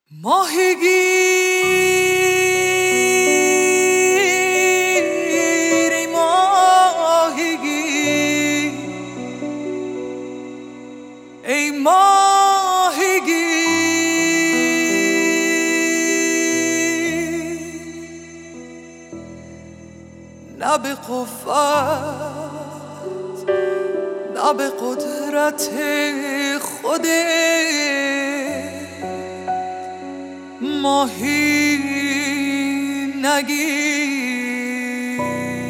ماهیگیر ای ماهیگیر ای ماهیگیر نه به قوت نه به قدرت خودت ماهی نگیر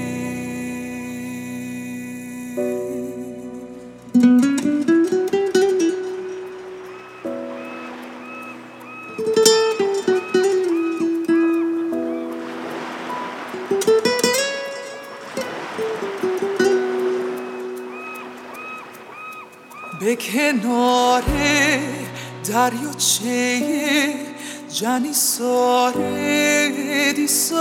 به کنار دریاچه جنیساره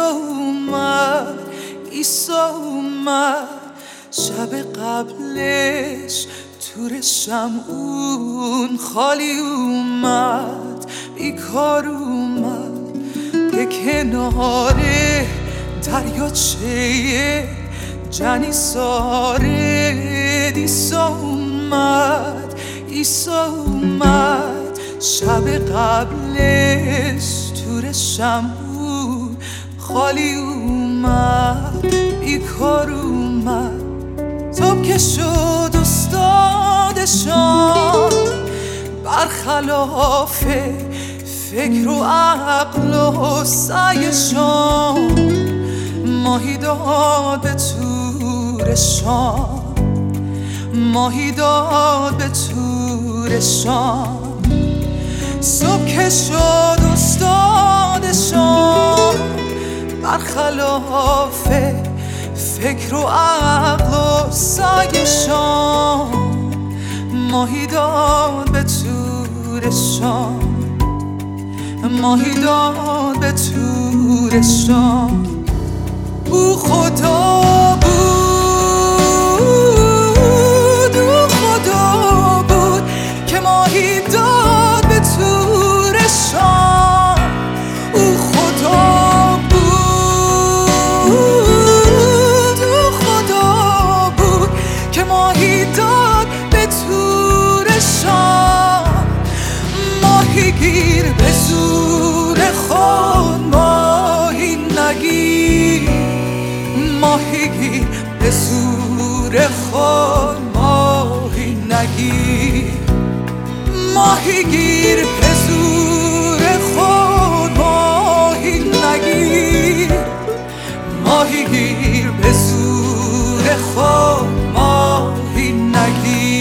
ایسا اومد شب قبلش تور شمعون خالی اومد بیکار اومد به کنار دریاچه جنیساره ایسا اومد شب قبلش تور شمعون خالی اومد بیکار اومد صبح که شد استادشان برخلاف فکر و عقل و سعیشان ماهی داد به تورشان ماهی داد به تورشان صبح که شد استادشان برخلاف فکر و عقل و سعیشان ماهی داد به تورشان ماهی داد به تورشان او خدا بود که ماهی داد به تورشان او خدا بود که ماهی داد به تورشان ماهیگیر به زور خود ماهی نگیر ماهیگیر به زور خود ماهی نگیر ماهیگیر به زور خود ماهی نگیر ماهیگیر به زور خود ماهی نگیر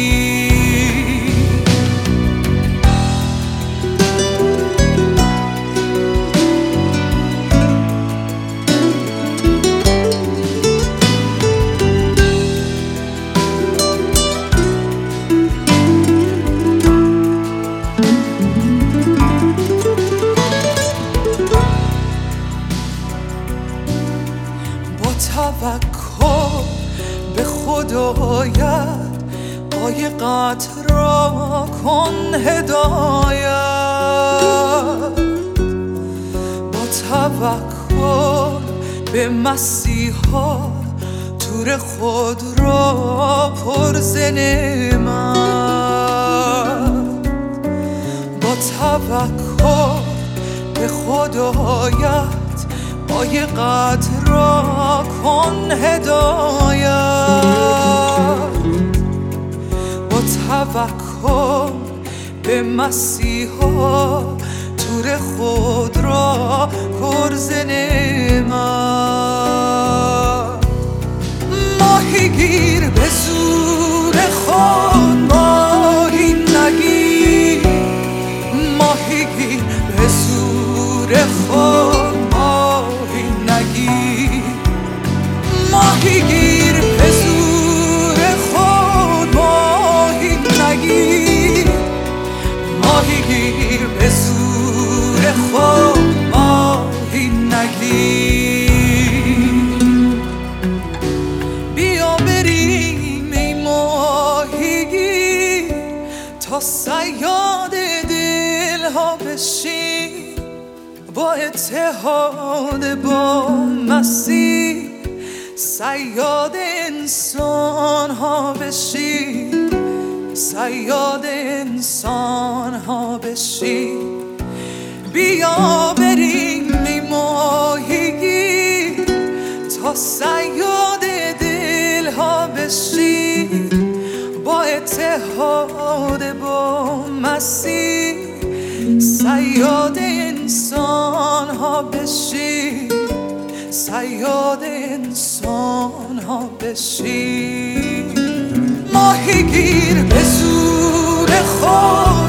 توکل به خدایت قایقت را کن هدایت با توکل به مسیحا تور خود را پر ز نعمت با توکل به خدایت قایقت را کن هدایت با توکل به مسیحا تور خود را پر ز نعمت ماهیگیر به زور خود ماهی نگیر ماهیگیر به زور خود ماهیگیر به زور خود ماهی نگیر ماهیگیر به زور خود ماهی نگیر بیا بریم ای ماهیگیر تا صیاد دلها بشیم با اتحاد با مسیح صیاد انسان ها بشی، صیاد انسان ها بشی. بیا بریم ماهیگیر تا صیاد دل ها بشی، با اتحاد با مسیح صیاد انسان ها بشی، صیاد انسان ها بشی. ماهیگیر به زور خود